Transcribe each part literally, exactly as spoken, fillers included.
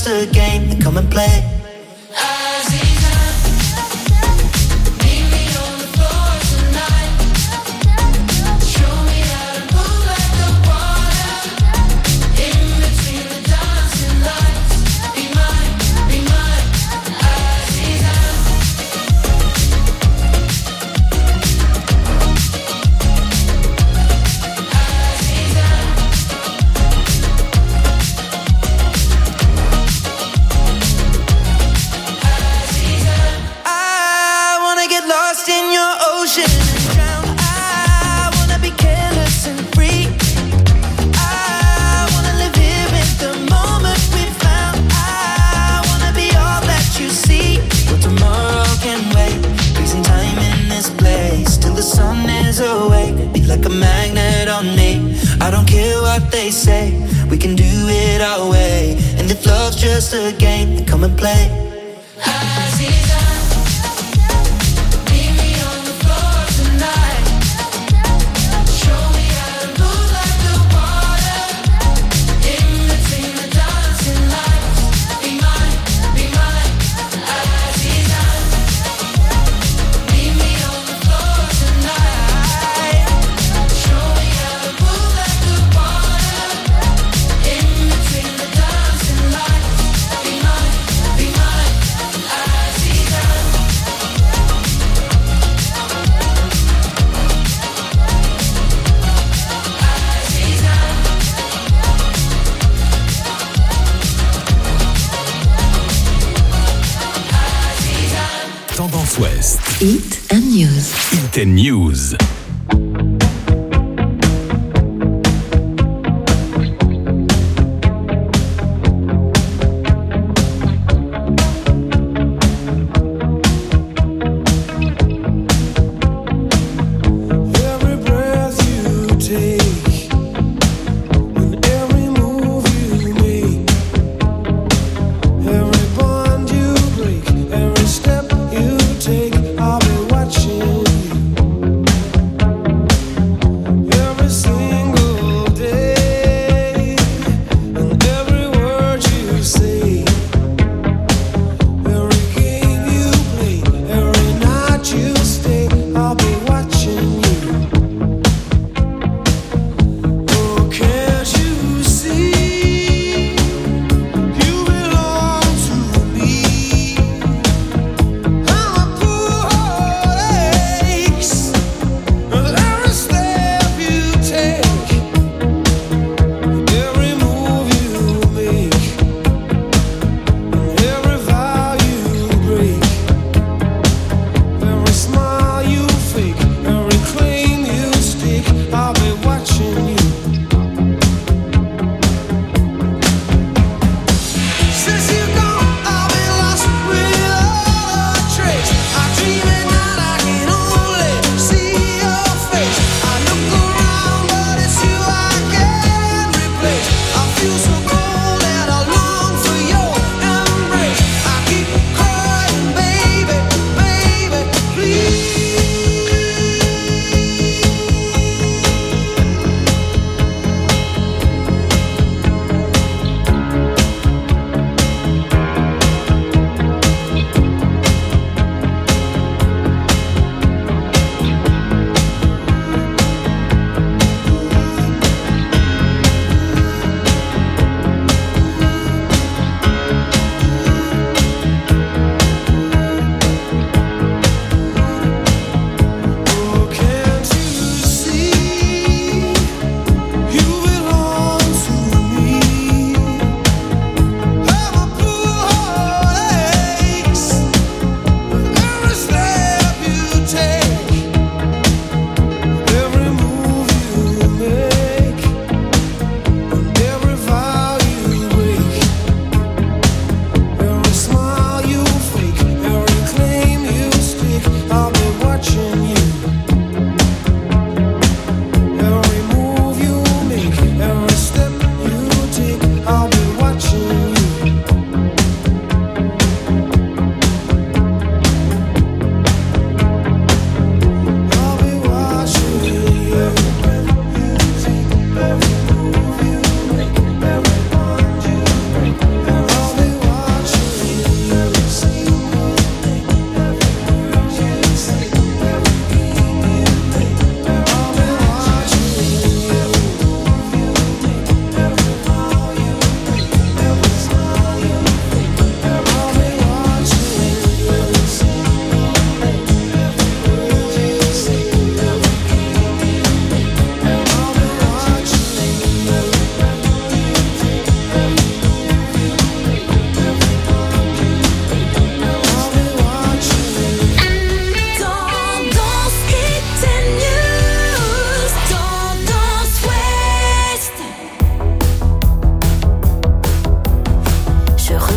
just a game, then come and play. They say we can do it our way, and if love's just a game, then come and play. West. Hit and News. Hit and News. Step you take, I'll be watching you.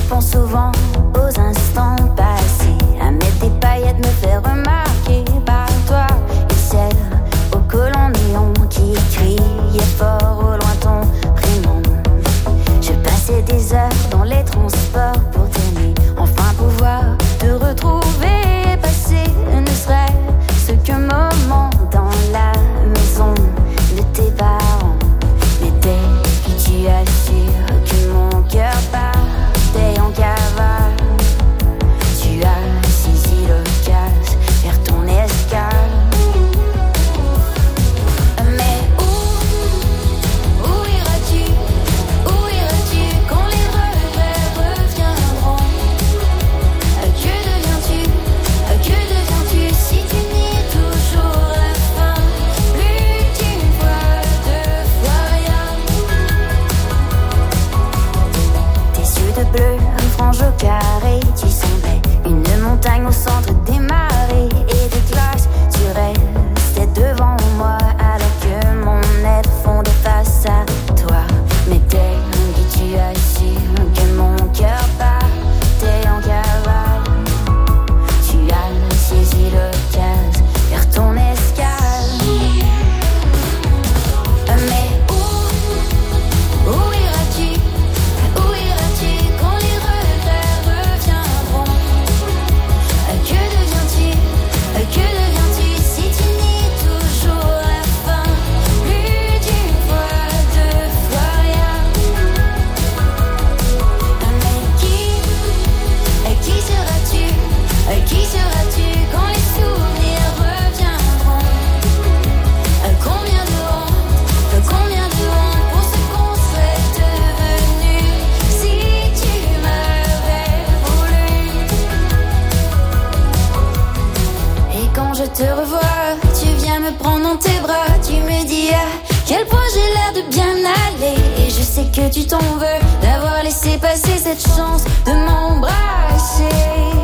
pense souvent aux instants passés, à mettre des paillettes, me faire remarquer par toi. Et ciel au collant néon qui criait fort au loin ton prénom. Je passais des heures dans les transports pour t'aimer, enfin pouvoir te retrouver, passer ne serait-ce qu'un moment dans la maison de tes parents. Mais dès que tu assures que mon cœur partait en cavale, tu as saisi l'occasion vers ton escale. Mais où, où iras-tu, où iras-tu quand les regrets reviendront? Que deviens-tu, que deviens-tu si tu nies toujours la fin? Plus d'une fois, deux fois rien. Tes yeux de bleu, frange au carré, tu semblais une montagne au centre des marées et des glaces. Tu restais devant moi alors que mon être fondait face à toi. Mais dès que tu as su que mon cœur partait en cavale, tu as saisi l'occasion vers ton escale. Mais où, où iras-tu, où iras-tu quand les regrets reviendront? Que deviens-tu, que deviens-tu si tu nies toujours la fin? Plus d'une fois, deux fois rien. Mais qui, qui seras-tu, qui seras-tu quand les souvenirs reviendront? Combien de honte, combien de honte pour ce qu'on serait devenu si tu m'avais voulu. Et quand je te revois, tu viens me prendre dans tes bras, tu me dis à quel point j'ai l'air de bien aller. Et je sais que tu t'en veux d'avoir laissé passer cette chance de m'embrasser.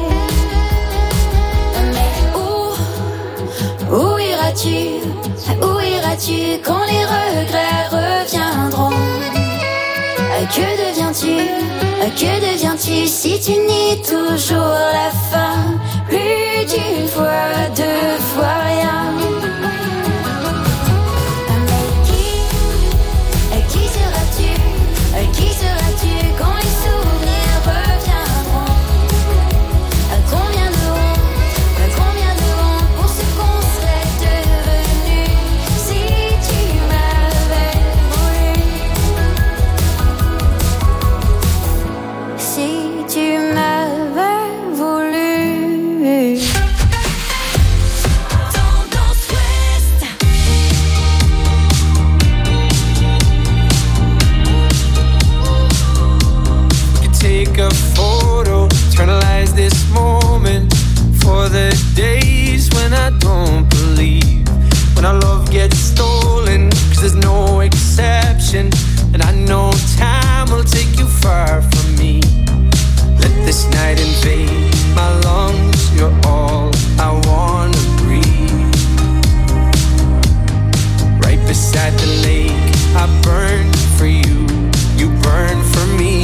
Mais où, où iras-tu, où iras-tu quand les regrets reviendront? Que deviens-tu, que deviens-tu si tu nies toujours la fin? Plus d'une fois, deux fois rien. Mais qui, qui seras-tu, qui seras-tu quand les souvenirs reviendront? Combien de honte, combien de honte pour ce qu'on serait devenu si tu m'avais voulu. Si tu m'avais voulu. Tendance Ouest. You take a photo, eternalize this moment for the days when I don't believe, when our love gets stolen, cause there's no exception, and I know time will take you far from me. Let this night invade my lungs, you're all I wanna breathe. Right beside the lake, I burn for you, you burn for me.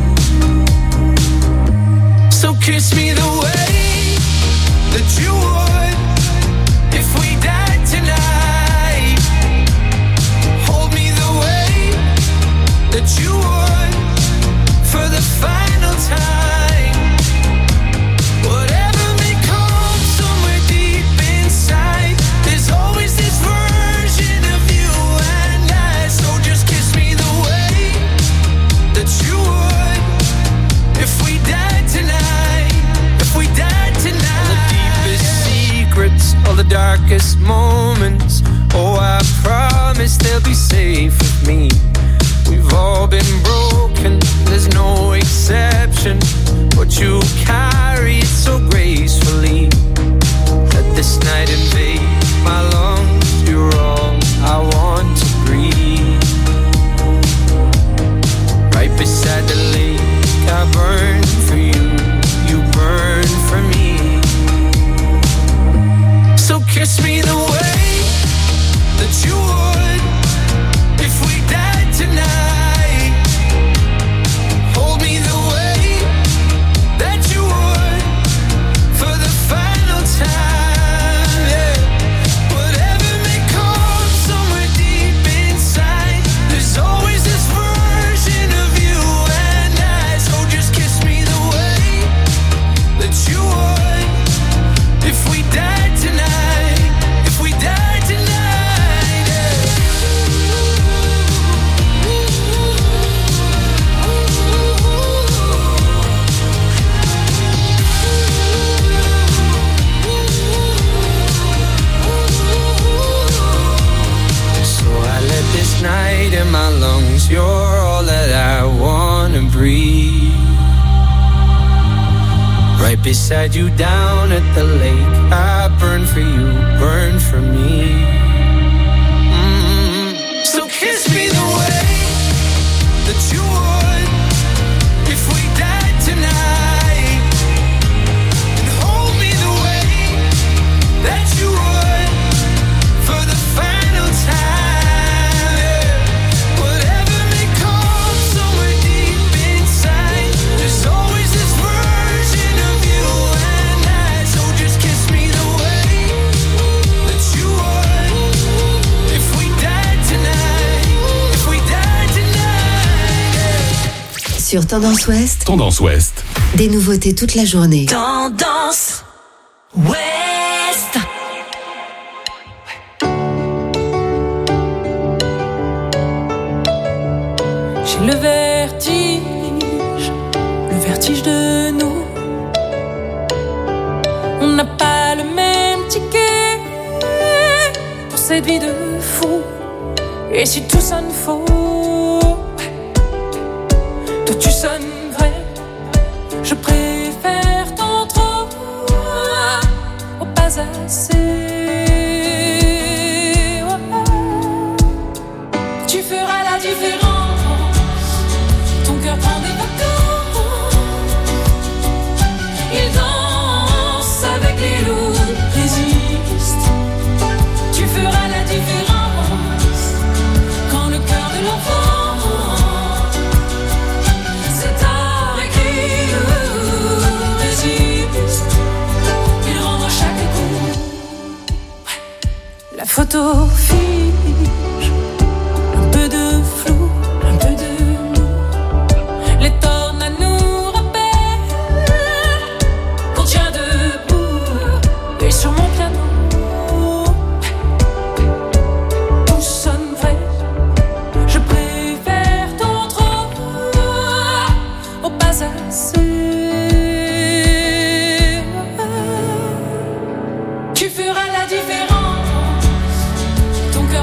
So kiss me the way that you would if we died tonight. Hold me the way that you would for the final time. Whatever may come somewhere deep inside, there's always this version of you and I. So just kiss me the way that you would if we died tonight. If we died tonight. All the deepest secrets, all the darkest moments, oh I promise they'll be safe with me. We've all been broken, there's no exception, but you carry it so gracefully. Let this night invade my lungs, you're all I want to breathe. Right beside the lake, I burn for you, you burn for me. So kiss me the way that you would if we died tonight. Hold me the way Right beside you down at the lake. I burn for you, burn for me. Mm-hmm. So kiss me the way that you would if we died tonight, and hold me the way that you would for the final time. Whatever may come somewhere deep inside, there's always this version of you and I. So just kiss me the way that you would if we died tonight, if we died tonight. Sur Tendance Ouest. Tendance Ouest. Des nouveautés toute la journée. Tendance Ouest. J'ai le vertige, le vertige de nous. On n'a pas le même ticket pour cette vie de fou. Et si tout sonne faux, toi tu sonnes vrai. Je préfère tant trop au pas assez. Tu feras la différence. Ton cœur prend des vacances. Il danse avec les loups, résiste. Tu feras la différence quand le cœur de l'enfant c'est tard écrit, résiste. Il rend à chaque coup. La photo fige, un peu de flou, un peu de nous. Les tornades nous rappellent qu'on tient debout. Et sur mon piano, tout sonne vrai. Je préfère tant trop au pas assez. Tu feras la différence. Ton cœur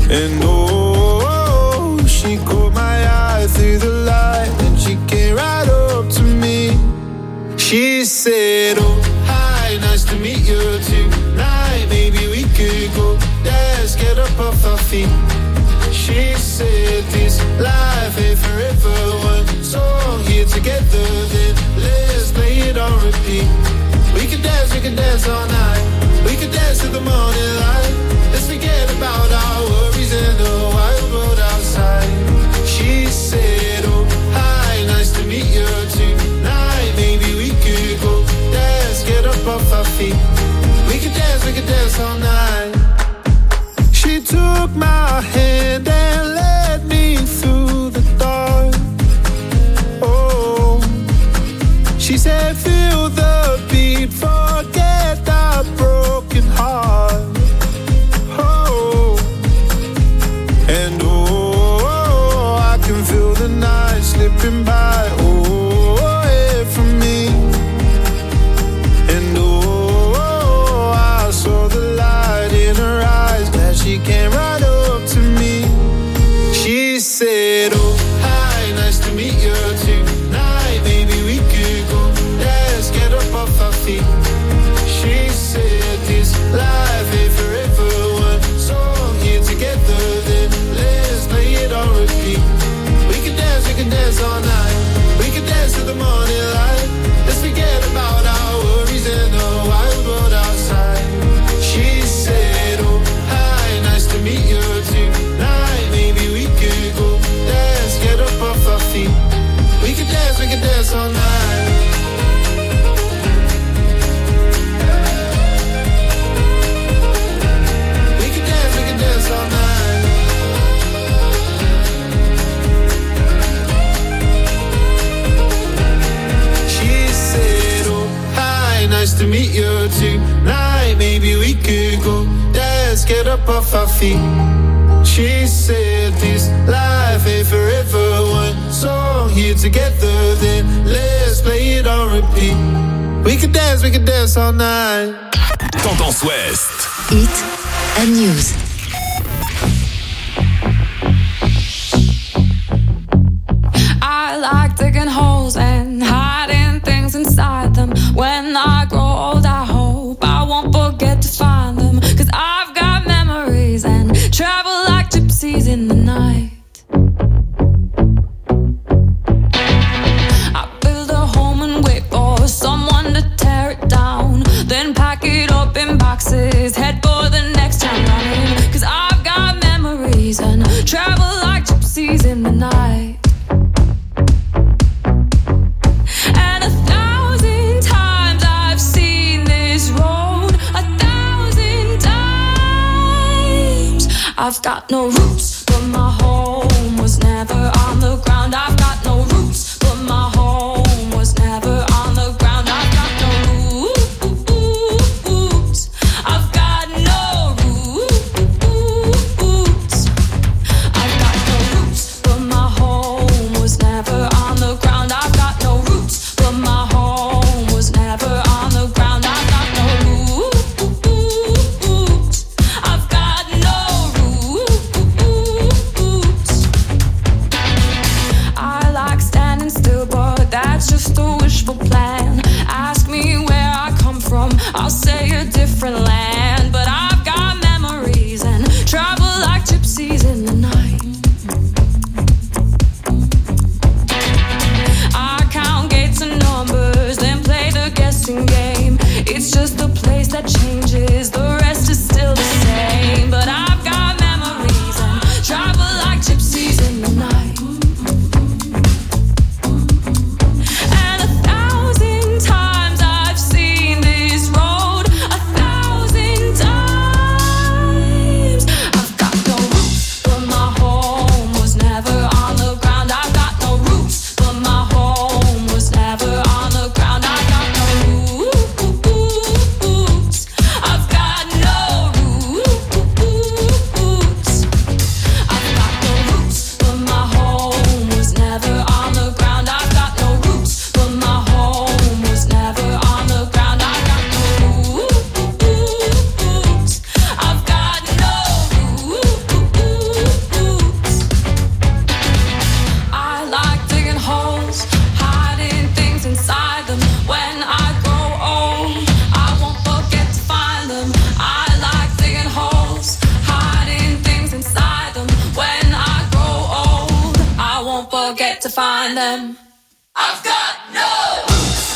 And oh, she caught my eye through the light, and she came right up to me. She said, oh, hi, nice to meet you tonight. Maybe we could go dance, get up off our feet. She said, this life ain't forever. One song here together, then let's play it on repeat. We can dance, we can dance all night. We can dance till the morning light. Let's forget about our worries in the wild world outside. She said, oh, hi, nice to meet you tonight. Maybe we could go dance, get up off our feet. We can dance, we can dance all night. She took my hand and led me through the dark. Oh, she said, feel the beat, forget that broken heart. Oh, and oh, I can feel the night slipping by. Oh, away from me. And oh, I saw the light in her eyes. Glad she came right up to me. She said, oh, hi, nice to meet you tonight. Maybe we could go dance, get up off our feet. She said, this life ain't forever. One song here together, then let's play it on repeat. We can dance, we can dance all night. We can dance till the morning light. Let's forget about our worries in the wild world outside. She said, oh, hi, nice to meet you tonight. Maybe we could go dance, get up off our feet. We can dance, we can dance all night. We can dance, we can dance all night. She said, oh, hi, nice to meet you tonight. Maybe we could go dance, get up off our feet. She said, this life ain't forever. One song here together, then let's play it on repeat. We can dance, we can dance all night. Tendance Ouest. Hit and News. I like digging holes and hiding things inside them. When I grow old, I hope I won't forget to find them. Cause I've got memories and travel like gypsies in the night. I build a home and wait for someone to tear it down. Then pack it up in boxes, head for the next time running. Cause I've got memories and travel like gypsies in the night. And a thousand times I've seen this road, a thousand times. I've got no roots, but my home was never on the ground. I've got no roots, but my home was never on the ground. I've got no roots. I've got no roots. I've got no roots, but my home was never on the ground. I've got no roots, but my home was never on the ground. I've got no roots. I've got no roots. I like yet to find them. I've got no roots.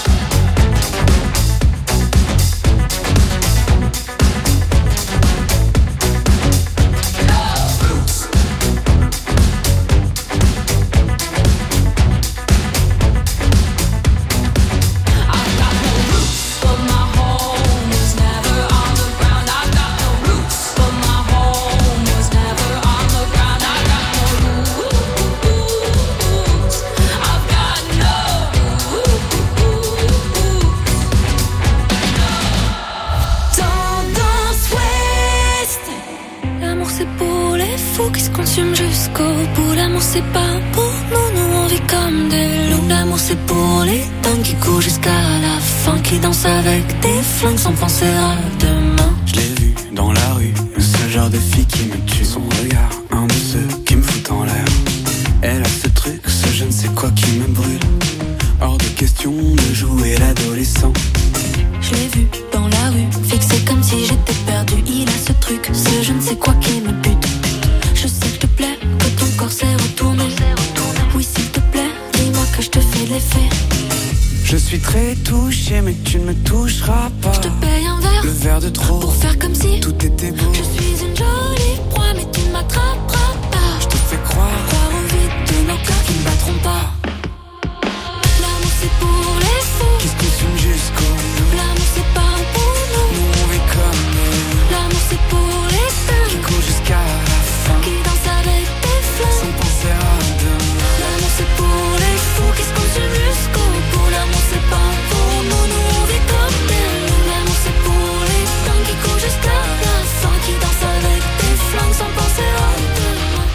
Jusqu'au bout, l'amour c'est pas pour nous, nous on vit comme des loups. L'amour c'est pour les dingues qui courent jusqu'à la fin, qui dansent avec des flingues sans penser à demain. Je l'ai vu dans la rue, ce genre de fille qui me tue. Son regard, un de ceux qui me fout en l'air. Elle a ce truc, ce je ne sais quoi qui me brûle. Hors de question de jouer l'adolescent. Je l'ai vu dans la rue, fixé comme si j'étais perdu. Il a ce truc, ce je ne sais quoi qui me bute. Je sais que te plaît, que ton corps s'est retourné. Oui s'il te plaît, dis-moi que je te fais de l'effet. Je suis très touché mais tu ne me toucheras pas. Je te paye un verre, le verre de trop, pour faire comme si tout était beau. Je suis une jolie proie mais tu ne m'attraperas pas. Je te fais croire, croire au vide de nos cœurs qui ne battront pas. L'amour c'est pour les fous qui se consument jusqu'au bout. L'amour c'est pas pour nous, nous on vit comme nous. L'amour c'est pour les dingues qui courent jusqu'à la fin, qui dansent avec des flammes sans penser à demain. L'amour c'est pour les fous qui se consument jusqu'au bout. L'amour c'est pas pour nous, nous on vit comme des loups. L'amour c'est pour les dingues qui courent jusqu'à la fin, qui dansent avec des flammes sans penser à demain.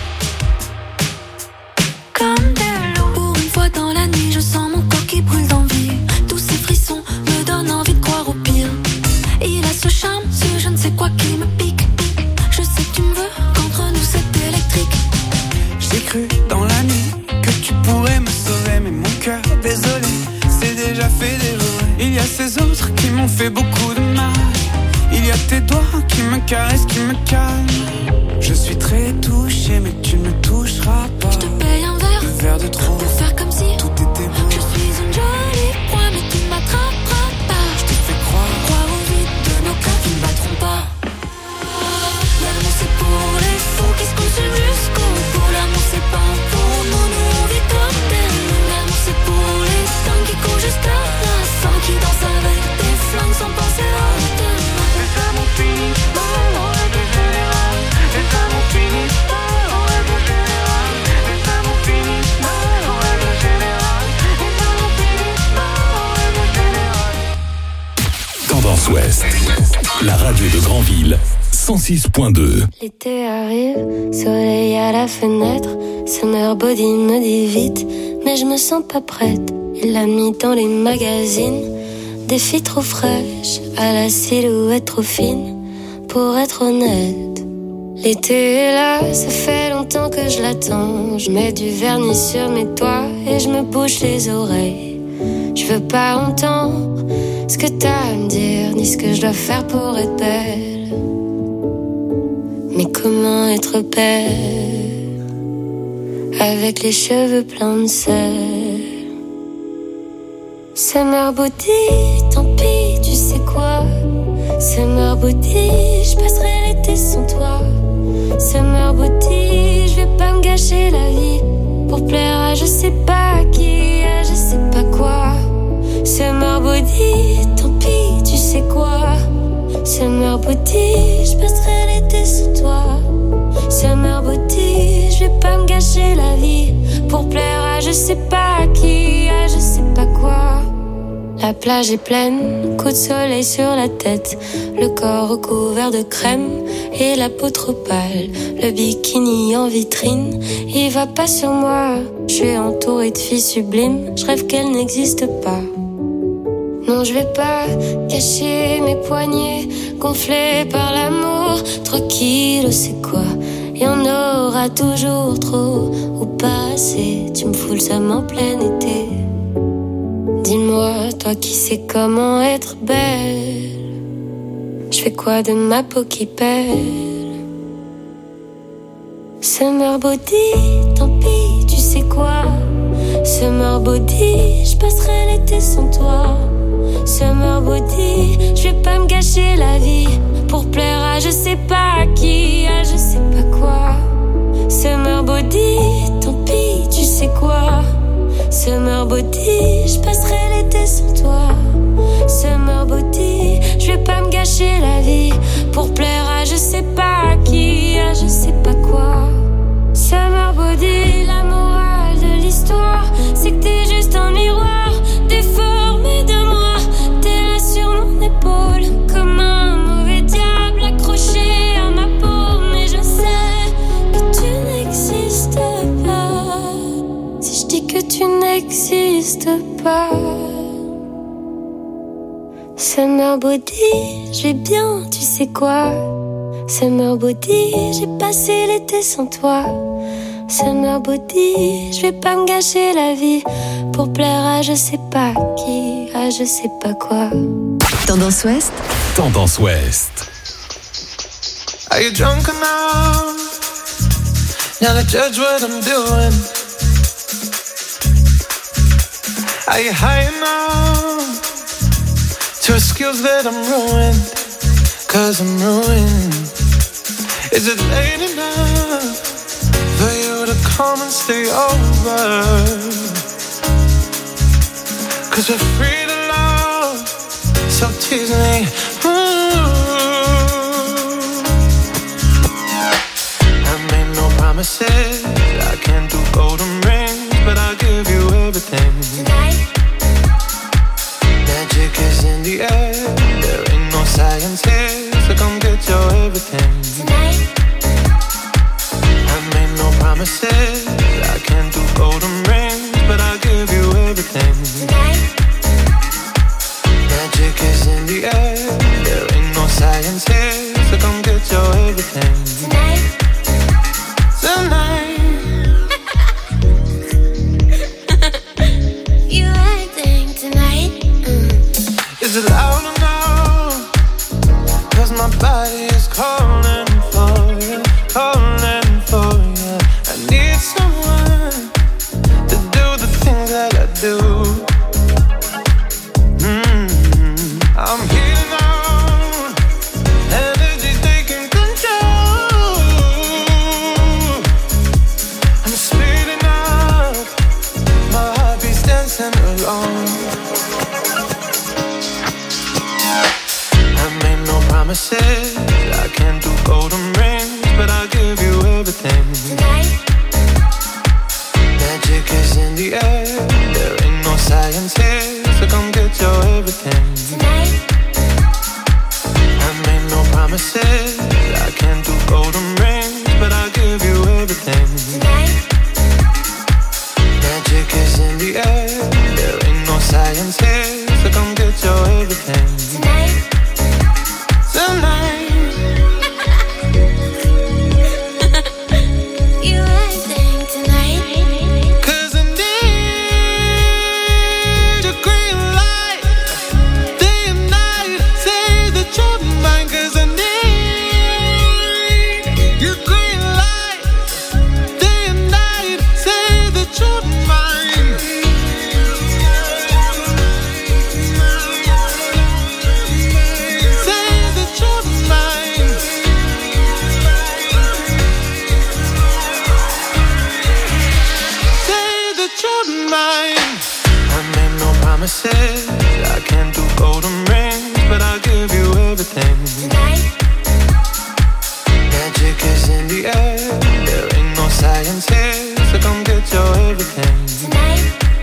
Comme des loups. Pour une fois dans la nuit, je sens mon corps qui brûle d'envie. Tous ces frissons me donnent envie de croire au pire. Il a ce charme, ce je ne sais quoi qui me pique. Je sais que tu me veux, qu'entre nous c'est électrique. J'ai cru dans la nuit que tu pourrais me sauver, mais mon cœur, désolé, c'est déjà fait dévorer. Il y a ces autres qui m'ont fait beaucoup de mal. Il y a tes doigts qui me caressent, qui me calment. Je suis très touché mais tu ne me toucheras pas. Je te paye un verre, le verre de trop, pour faire comme si tout était beau. Je suis une jolie proie mais tu ne m'attraperas pas. Je te fais croire, croire au vide de nos cœurs qui ne battront pas. L'amour c'est pour les fous qui se consument jusqu'au bout. L'amour c'est pas pour nous, nous on vit comme des loups. L'amour c'est pour les dingues qui courent jusqu'à la fin, qui dansent avec des flingues sans penser à demain. Les amours finissent par en règle générale. Les amours finissent par en règle générale. Les amours finissent par en règle générale. Les amours finissent par en règle générale. Tendance Ouest, la radio de Granville, cent six point deux. L'été arrive, soleil à la fenêtre. Summer Body me dit vite, mais je me sens pas prête. Il l'a mis dans les magazines. Des filles trop fraîches, à la silhouette trop fine. Pour être honnête, l'été est là, ça fait longtemps que je l'attends. Je mets du vernis sur mes doigts et je me bouche les oreilles. Je veux pas entendre ce que t'as à me dire, ni ce que je dois faire pour être belle. Mais comment être belle avec les cheveux pleins de sel? Summer Body, tant pis, tu sais quoi? Summer Body, je passerai l'été sans toi. Summer Body, je vais pas me gâcher la vie pour plaire à je sais pas qui, à je sais pas quoi. Summer Body, tant pis, tu sais quoi? Summer Body, je passerai l'été sans toi. Summer Body, je vais pas me gâcher la vie pour plaire à je sais pas qui, à je sais pas quoi. La plage est pleine, coup de soleil sur la tête, le corps recouvert de crème et la peau trop pâle. Le bikini en vitrine, il va pas sur moi. Je suis entourée de filles sublimes, je rêve qu'elles n'existent pas. Non, je vais pas cacher mes poignets gonflés par l'amour. Trois kilos, c'est quoi? Y en aura toujours trop ou pas assez. Tu me fous le seum en plein été. Dis-moi, toi qui sais comment être belle, je fais quoi de ma peau qui pèle? Summer Body, tant pis, tu sais quoi? Summer body, je passerai l'été sans toi. Summer body, je vais pas me gâcher la vie pour plaire à je sais pas qui, à je sais pas quoi. Summer body, tant pis, tu sais quoi. Summer body, je passerai l'été sans toi. Summer body, je vais pas me gâcher la vie pour plaire à je sais pas qui, à je sais pas quoi. Summer body, la morale de l'histoire, c'est que t'es juste un miroir déformé de moi. T'es là sur mon épaule comme un mauvais diable accroché à ma peau. Mais je sais que tu n'existes pas si je dis que tu n'existes pas. Summer body, je vais bien, tu sais quoi. Summer body, j'ai passé l'été sans toi. Summer body, je vais pas me gâcher la vie pour plaire à je sais pas qui, à je sais pas quoi. Tendance Ouest. Tendance Ouest. Are you drunk enough now to judge what I'm doing? Are you high enough to excuse that I'm ruined? Cause I'm ruined. Is it late enough for you to come and stay over? Cause we're free to love, so tease me. Ooh. I made no promises, I can't do golden rings, but I'll give you everything. Tonight. Magic is in the air, there ain't no science here, so come get your everything. Tonight. I made no promises, I can't do golden rings, but I'll give you everything. Tonight. Magic is in the air, there ain't no science here, so come get your everything. Tonight. Tonight. You acting tonight. Mm. Is it loud or no? Cause my body is calling for you, calling for you. I need someone to do the things that I do. Mm-hmm. I'm healing on, energy taking control. I'm speeding up, my heartbeat's dancing alone. I made no promises, I can't do golden rings, but I'll give you everything. Tonight. Magic is in the air, there ain't no science here, so come get your everything. Tonight. I made no promises, I can't do golden rings, but I'll give you everything. Tonight. Magic is in the air, there ain't no science here, so come get your everything. Tonight. Tonight. You acting tonight. Cause I need your green light, day and night, say that you're mine. Cause I need your green light, day and night, say that you're mine. Say that you're mine. Say that you're mine. I made no promises, I can't do golden rings, but I'll give you everything. Tonight. Magic is in the air, there ain't no science here, so come get your everything. Tonight.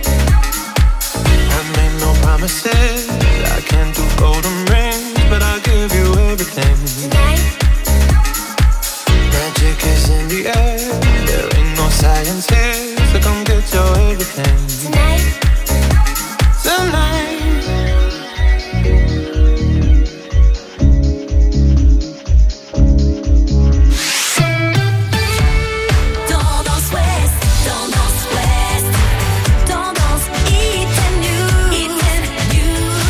I made no promises, I can't do golden rings, but I'll give you everything. Tonight. Magic is in the air, there ain't no science here, so come get your everything. Tonight. Tonight. Tendance Ouest, Tendance Ouest, Tendance Hit and News, Hit and News.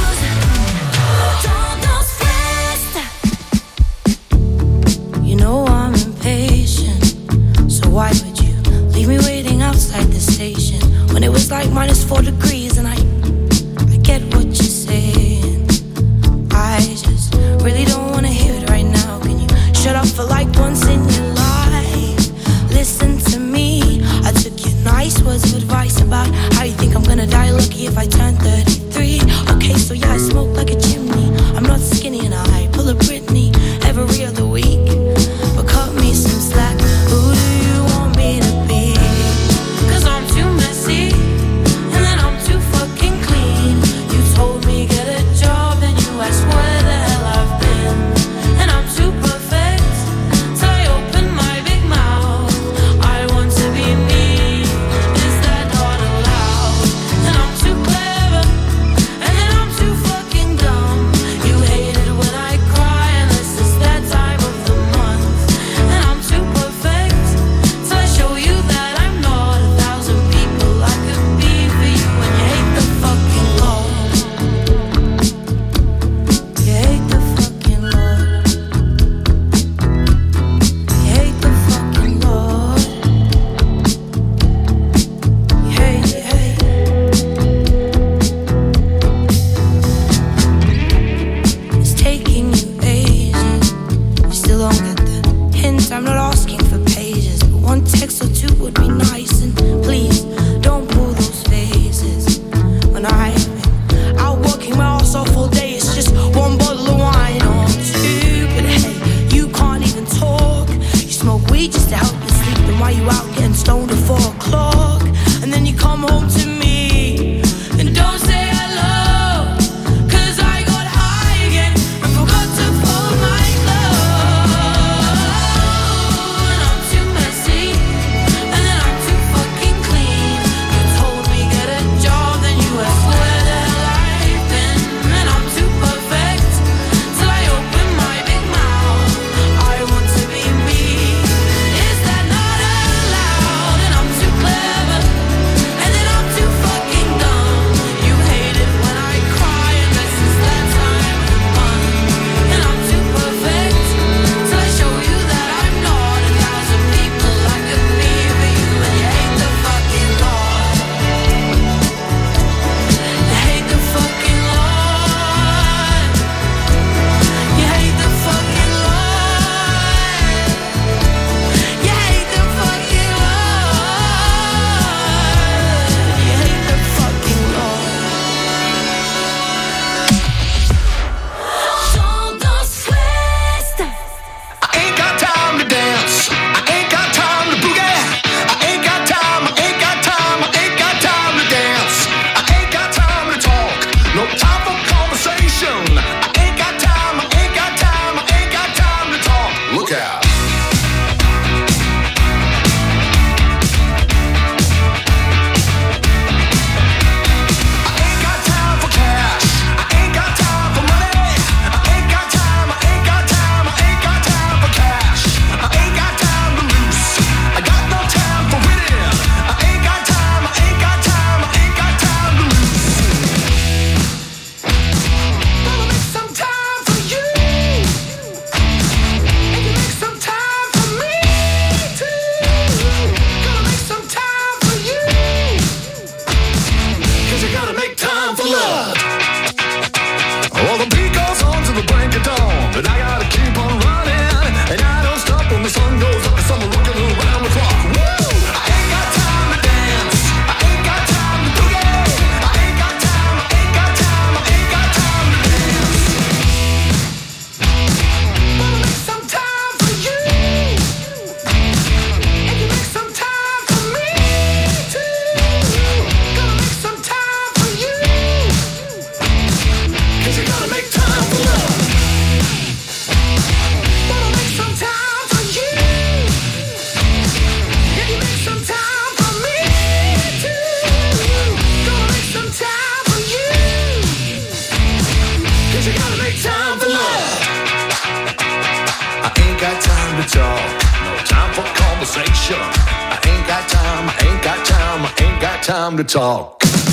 liked once in your life. Listen to me, I took your nice words of advice about how you think I'm gonna die lucky if I turn thirty-three. Okay, so yeah, I smoke like a chimney. I'm not skinny and I pull a Britney every other week. But cut me some slack, who do you want me to be? Cause I'm too messy, and then I'm too fucking clean. You told me get a job, then you asked where the hell I've been. And I'm too perfect, till I open my big mouth. I want to be me, is that not allowed? And I'm too clever, and then I'm too fucking dumb. You hate it when I cry, and this is that time of the month. And I'm too perfect, till I show you that I'm not a thousand people I could be for you. And you hate the fucking Lord. You hate the fucking Lord. You hate the fucking Lord. You hate, you hate. It's taking you ages. You still don't get the hint. I'm not asking for pages, but one text or two would be nice. And please don't pull those faces. When I've been out working my ass off all day, it's just one bottle of wine or two. But hey, you can't even talk. You smoke weed just to help you sleep. Then why you out getting stoned at four o'clock? And then you come home to me and don't say hello. Cause I got high again and forgot to fold my clothes. And I'm too messy, and then I'm too fucking clean. You told me get a job, then you asked where the hell I've been. And I'm too perfect, till I open my big mouth. I want to be me, is that not allowed? And I'm too clever, and then I'm too fucking dumb. You hate it when I cry, and this is that time of the month. And I'm too perfect, till I show you that I'm not a thousand people I could be for you. And you hate the fucking Lord. You hate the fucking Lord. You hate the fucking Lord. You hate the fucking Lord. You hate the fucking Lord. Tendance Ouest. I ain't got time to dance. I ain't got time to boogie. I ain't got time. I ain't got time. I ain't got time to dance. I ain't got time to talk. No time for conversation. I ain't got time. I ain't got time. I ain't got time to talk. Look out. I ain't got time for cash. I ain't got time for money. I ain't got time. I ain't got time. I ain't got time for cash. I ain't got time to lose. I got no time for winning. I ain't got time. I ain't got time. I ain't got time to lose. Gonna make some time for you. And you make some time for me too. Gonna make some time for you. Cause you gotta make time for love. Well, the beat goes on to the break of dawn, but I gotta keep on running, and I don't stop when the sun goes up. Cause I'm looking around the clock. Woo! I ain't got time to dance. I ain't got time to boogie. I ain't got time. I ain't got time. I ain't got time to dance. Gonna make some time for you, and you make some time for me too. Gonna make some time for you. Cause you gotta make time for love. Gonna make some time for you. And you make some time for me too. Gonna make some time for you. Cause you gotta make time for love. I ain't got time to talk. No time for conversation. I ain't got time. I ain't got time. I ain't got time to talk.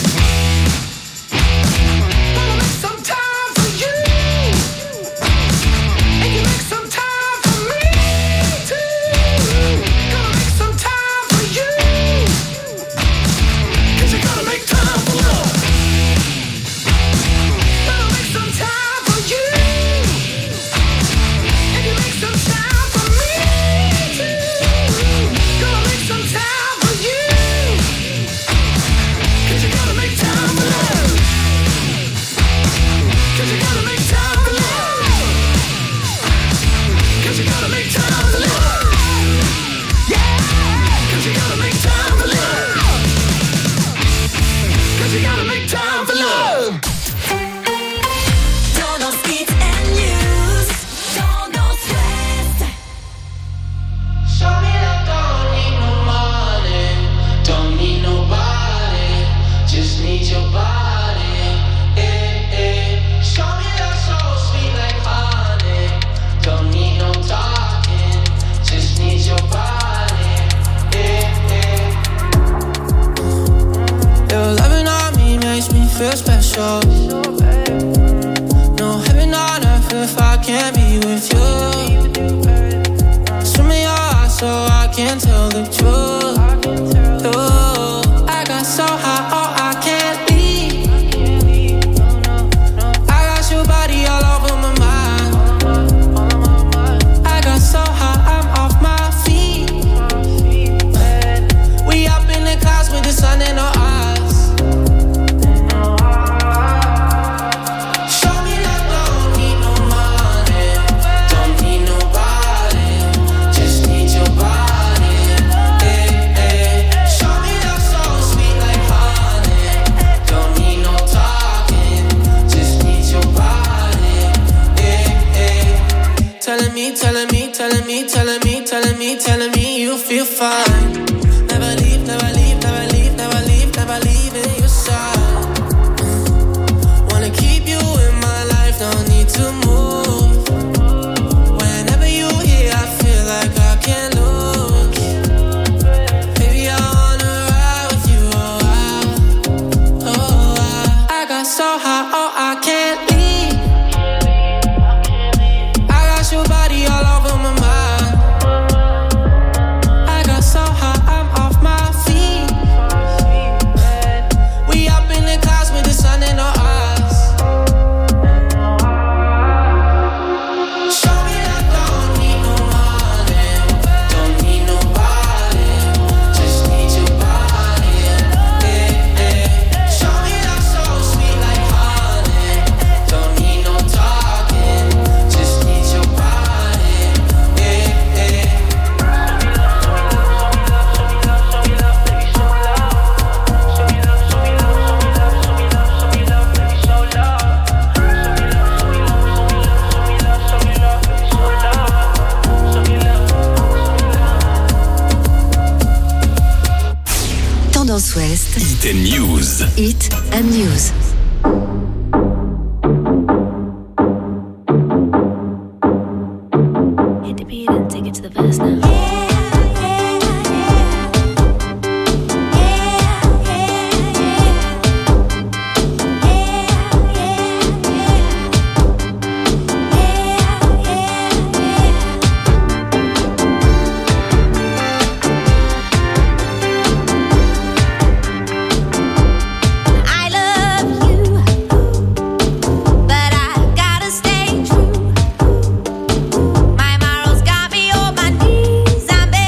Gonna make some time for you. And you make some time for me too. Gonna make some time for you. Cause you gotta make time for love. Gonna make some time for you. And you make some time for me feel special. No heaven on earth if I can't be with you. Swim in your eyes so I can tell the truth. Ooh, I got so high, oh I can't leave. I got your body all over my mind. I got so high, I'm off my feet. We up in the clouds with the sun in our eyes. Show me that don't need no money, don't need nobody, just need your body. Hey, hey. Show me that so sweet like honey, don't need no talking, just need your body. Hey, hey. Telling me, telling me, telling me, telling me, telling me, telling me you feel fine. Never leave, never leave, never leave, never leave, never leave in your side. Wanna keep you in my life, don't need to move. Whenever you here, I feel like I can't lose. Baby, I wanna ride with you, oh I, oh I. I got so high, oh I can't leave. I got your body all over my mind. I got so high, I'm off my feet. We up in the clouds with the sun in our eyes. Show me that don't need no money, don't need nobody, just need your body. Hey, hey. Show me that so sweet like honey, don't need no talking, just need your body. Hey, hey. Tendance Ouest. Hit and News. Hit and News. Hit the beat and take it to the verse now. I love you, but I gotta stay true. My morals got me on my knees. I'm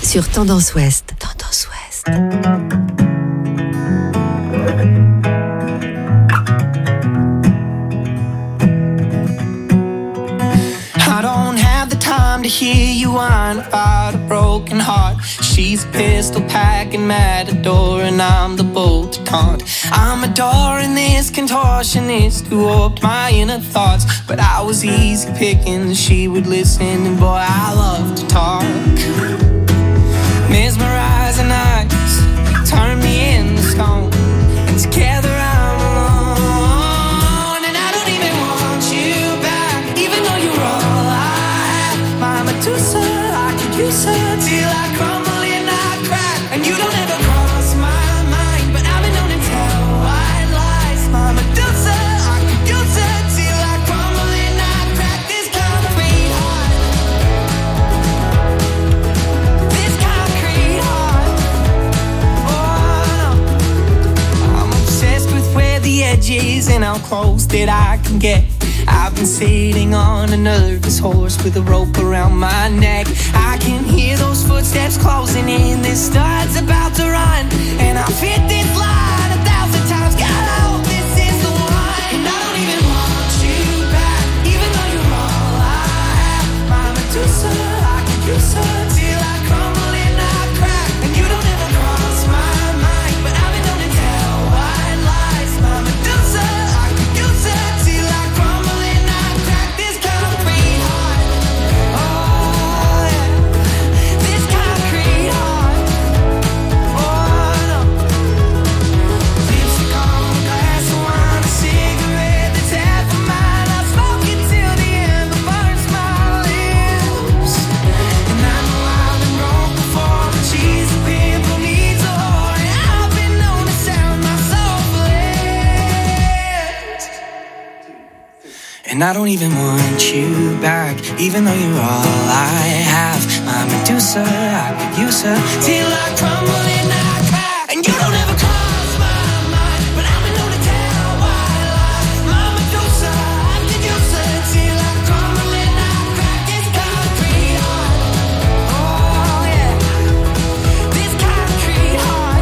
sur Tendance Ouest. Tendance Ouest. I don't have the time to hear you whine about a broken heart. She's pistol packing matador and I'm the bull to taunt. I'm adoring this contortionist who warped my inner thoughts, but I was easy picking, she would listen, and boy I love to talk. Mesmerizing eyes turn me into stone, and together I'm alone, and I don't even want you back, even though you're all I have. My Medusa, I could use her till I crumble and I crack, and you don't ever cross my mind, but I've been known to tell white lies. My Medusa, I could use her till I crumble and I crack. This concrete heart, this concrete heart. Oh no, I'm obsessed with where the edge is and how close that I can get. I've been sitting on a nervous horse with a rope around my neck. I can hear those footsteps closing in, this stud's about to run, and I've hit this line a thousand times. God, I hope this is the one, and I don't even want you back, even though you're all I have. My Medusa, I could use her till I crumble and I crack, and you don't ever cross my mind, but I've been known to tell white lies. My Medusa, I could use her till I crumble and I crack. This concrete heart, oh yeah, this concrete heart, oh no. Lipstick on a glass of wine, a cigarette that's half of mine. I smoke it till the end, it burns my lips, and I know I've been broke before, but she's the pimple needs a whore, and I've been known to sound my soul for it. And I don't even want you back, even though you're all I have. My Medusa, I could use her till I crumble and I crack, and you don't ever cross my mind, but I've been known to tell white lies. My Medusa, I could use her till I crumble and I crack. This concrete heart, oh yeah, this concrete heart,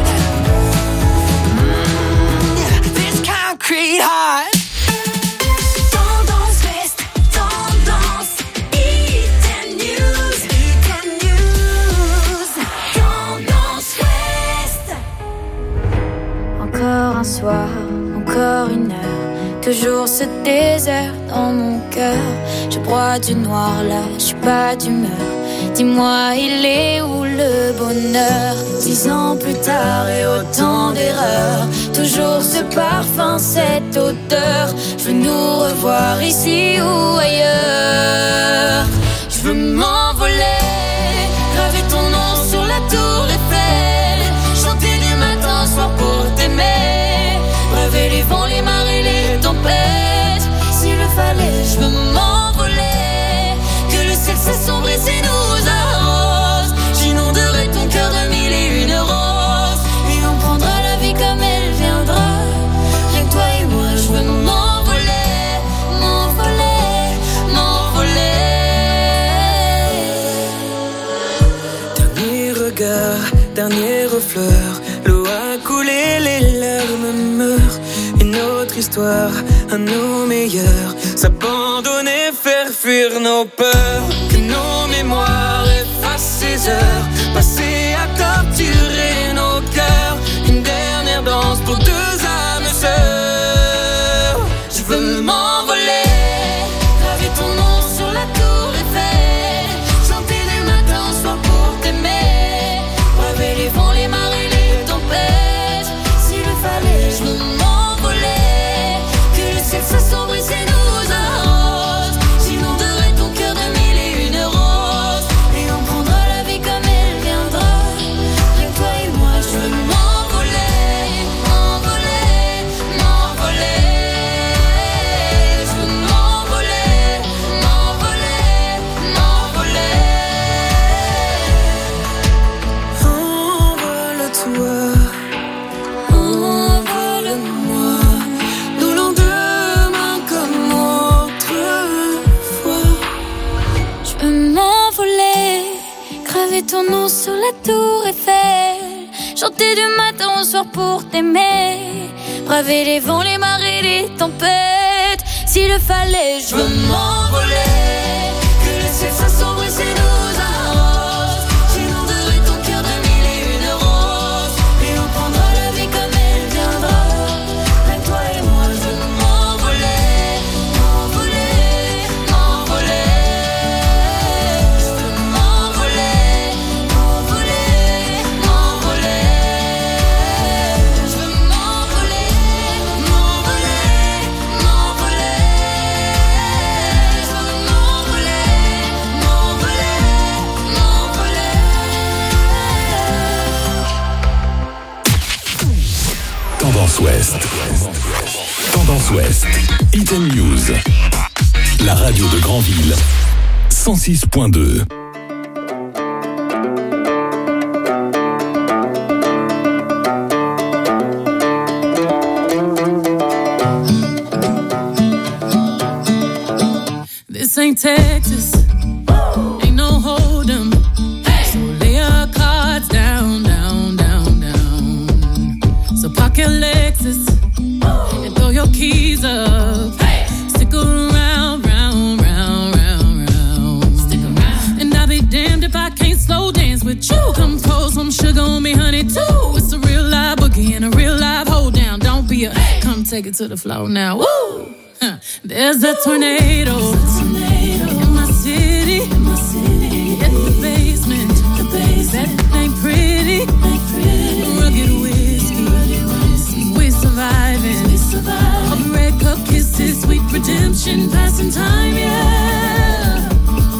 mm, yeah, this concrete heart. Tendance Ouest, tendance, Hit and News, Hit and News, Tendance Ouest. Encore un soir, encore une heure, toujours ce désert dans mon cœur. Je broie du noir là, je suis pas d'humeur. Dis-moi, il est où le bonheur? Dix ans plus tard et autant d'erreurs, toujours ce parfum, cette odeur. Je veux nous revoir ici ou ailleurs. Je veux m'envoler, graver ton nom sur la tour Eiffel, chanter du matin au soir pour t'aimer, braver les vents, les marées, les tempêtes. S'il le fallait, je veux m'envoler, que le ciel s'assombrisse et nous arrose. J'inonderai ton cœur de mille et une roses, et on prendra la vie comme elle viendra. Rien que toi et moi, je veux m'envoler, m'envoler, m'envoler. Dernier regard, dernière fleur, l'eau a coulé, les larmes meurent. Une autre histoire, à nos meilleurs, s'abandonner, faire fuir nos peurs. Que nos mémoires effacent ces heures passées à torturer nos cœurs. Une dernière danse pour deux âmes sœurs. Je veux m'envoler, Graver ton nom sur la tour Eiffel, chanter du matin au soir pour t'aimer, braver les vents, les marées, les tempêtes. S'il le fallait, je veux m'envoler, que le ciel s'assombrisse et nous arrose. J'inonderai ton cœur de mille et une roses, et on prendra la vie comme elle viendra. ton nom sur la tour Eiffel, chanter du matin au soir pour t'aimer, braver les vents, les marées, les tempêtes. S'il le fallait, je veux m'envoler, que le ciel s'assombrit et nous arrose. J'inonderai ton cœur de mille et une roses, et on prendra la vie comme elle viendra. Avec toi et moi, je veux m'envoler, m'envoler, m'envoler. Je veux m'envoler, m'envoler, m'envoler. Je veux m'envoler, m'envoler, m'envoler. Je veux m'envoler, m'envoler, m'envoler. Tendance Ouest. Tendance Ouest. Item News. La radio de Granville. cent six point deux. This ain't Texas, ain't no hold'em. So lay your cards down, down, down, down. So park your Lexus and throw your keys up. Stick around, round, round, round, round. Stick around. And I'll be damned if I can't slow dance with you. Come pour some sugar on me, honey, too. It's a real live boogie and a real live hold down. Don't be a, come take it to the floor now. Woo! Huh. There's a tornado in my city, in my city. Hit the basement, the basement. That ain't pretty, ain't pretty. Rugged whiskey, we surviving. We surviving. All red cup kisses, sweet redemption, passing time, yeah.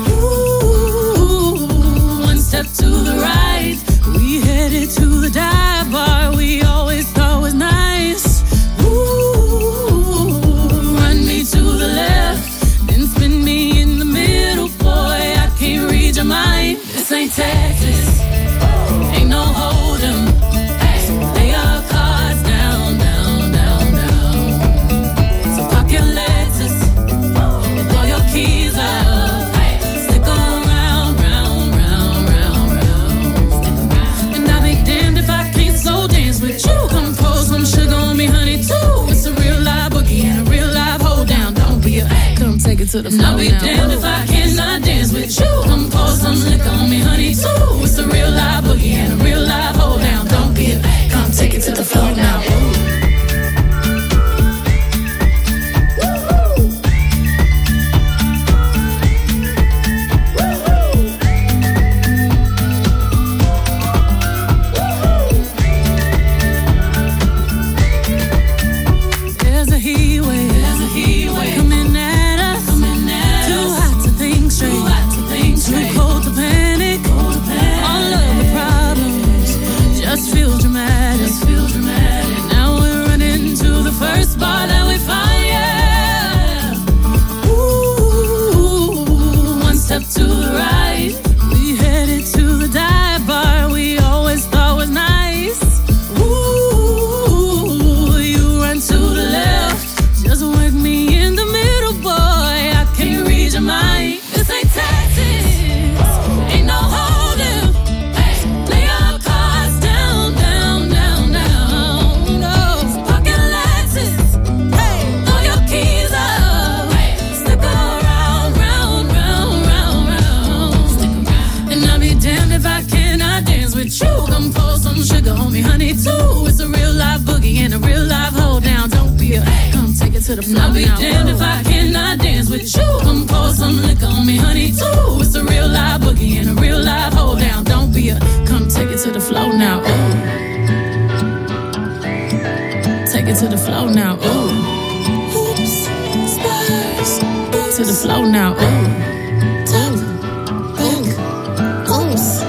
Ooh, one step to the right, we headed to the dive bar we always thought was nice. Ooh, run me to the left, then spin me in the middle, boy, I can't read your mind. This ain't Texas, ain't no hold'em. So lay your cards down, down, down, down. So park your Lexus and throw your keys up. Stick around, round, round, round, round. And I'll be damned if I can't slow dance with you. Come pour some sugar on me, honey, too. It's a real live boogie and a real live hold down. Don't be a, come take it to the floor. I'll be now. Damned if I cannot dance with you. Come pour some liquor on me, honey, too. It's a real live boogie and a real live hold down. Don't be a, come take it to the floor now. There's a heat wave, there's a heat wave coming at us, coming at too us. Hot to think straight, too hot to think straight. Too cold to panic, cold to panic. All of the problems just feel dramatic, just feel dramatic. Now we're running to the first bar that we find, yeah. Ooh, one step to the right, we headed to the dive bar we always thought was nice. Ooh, you run to the left, just work me in the middle, boy, I can't read your mind. This ain't Texas, ain't no hold'em. Lay your cards down, down, down, down. No, park your Lexus, throw your keys up. Stick around, round, round, round, round. And I'll be damned if I cannot dance with you. Come pour some sugar on me, honey, too. It's a real live boogie and a real live hold down. Don't be a, come take it to the floor. I'll be damned if I cannot dance with you. Come pour some liquor on me, honey, too. It's a real live boogie and a real live hold down. Don't be a, come take it to the floor now. Ooh. Take it to the floor now. Ooh. Oops, stars. To the floor now. Ooh. Top, back, oops.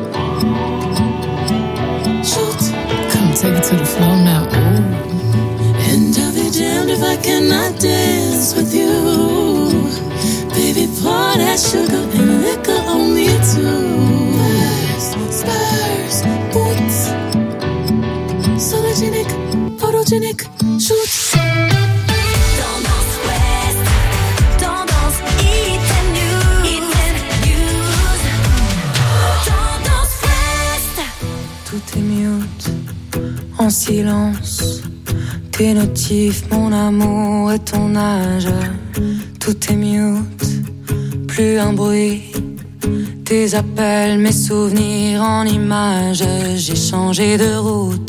Shoot. Come take it to the floor now. Ooh. And I'll be damned if I cannot dance with you. Baby, pour that sugar and liquor on me too. Spurs, boots, sologenic, photogenic, shoots. Tendance Ouest, tendance Item News, Item News. Tendance silence, tes notifs, mon amour et ton âge. Tout est mute, plus un bruit. Tes appels, mes souvenirs en images. J'ai changé de route.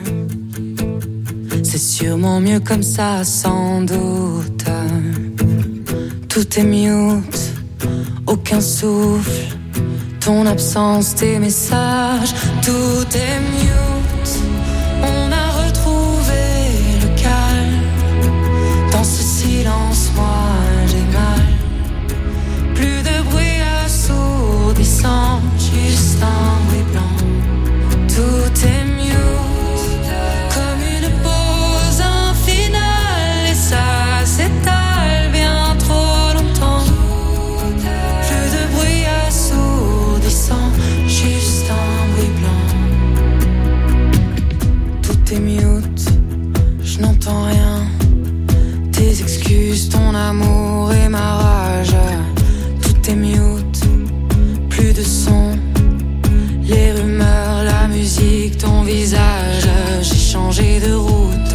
C'est sûrement mieux comme ça, sans doute. Tout est mute, aucun souffle. Ton absence, tes messages, tout est mute. On a retrouvé le calme. Dans ce silence, moi j'ai mal. Plus de bruit assourdissant, juste un bruit blanc. Tout est mute, comme une pause infinale. Et ça s'étale bien trop longtemps. Plus de bruit assourdissant, juste un bruit blanc. Tout est mute, je n'entends rien. Tes excuses, ton amour et ma rage. Tout est mute, plus de son. Les rumeurs, la musique, ton visage. J'ai changé de route.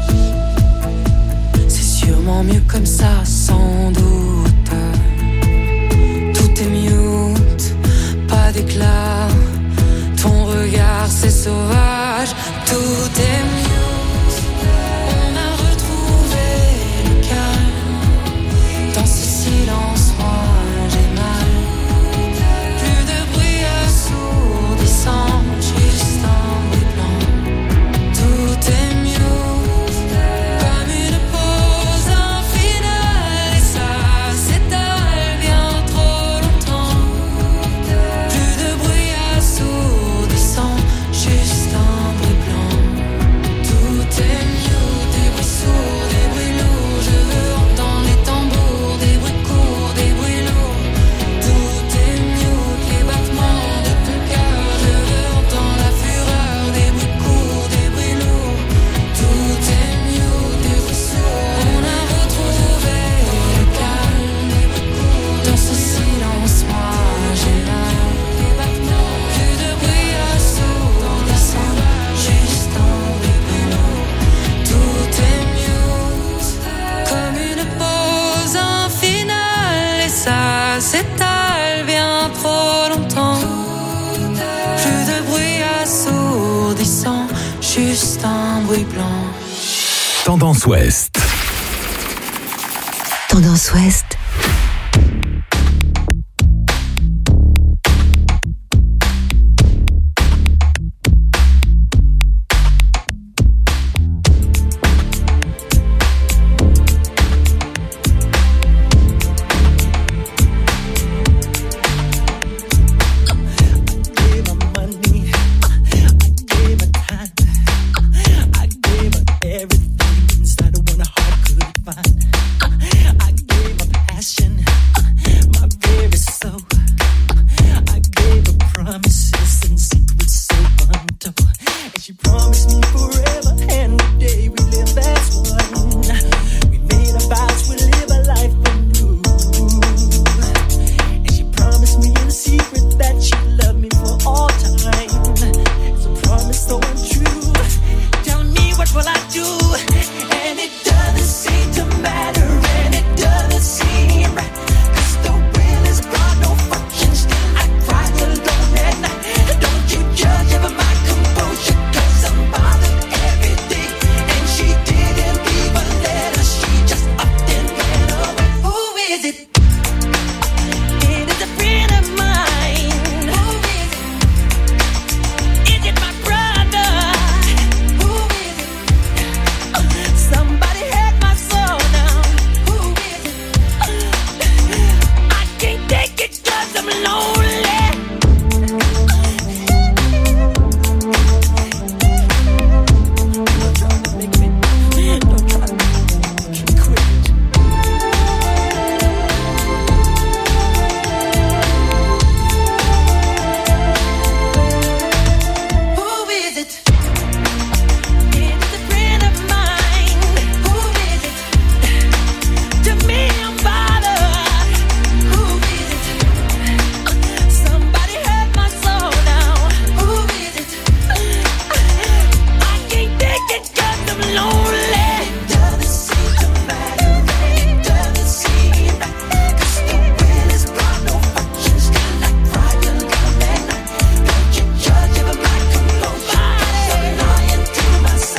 C'est sûrement mieux comme ça, sans doute. Tout est mute, pas d'éclat. Ton regard, c'est sauvage. Tout est mute. On a retrouvé le calme. Dans ce silence, moi j'ai mal. Plus de bruit assourdissant, juste un bruit blanc. Tout est mute, comme une pause infinale. Et ça s'étale bien trop longtemps. Plus de bruit assourdissant, juste un bruit blanc. Tout est mute, des bruits sourds, des bruits lourds. Je veux entendre les tambours, des bruits courts, des bruits lourds. Tout est mute, les battements de ton cœur. Je veux entendre la fureur, des bruits courts, des bruits lourds. Tout est mute, des bruits sourds. On a retrouvé le calme, des bruits courts. Dans ce silence, moi j'ai mal. Les battements, plus de bruit assourdissant, juste un bruit lourd. Tout est mute, comme une pause infinale. Et ça s'étale bien trop longtemps. Plus de bruit assourdissant, juste un bruit blanc. Tendance Ouest. Tendance Ouest. Gave my money, I gave my time, I gave her everything inside of one heart could find. I gave my passion, my very soul. I gave her promises and secrets so untold, and she promised me forever.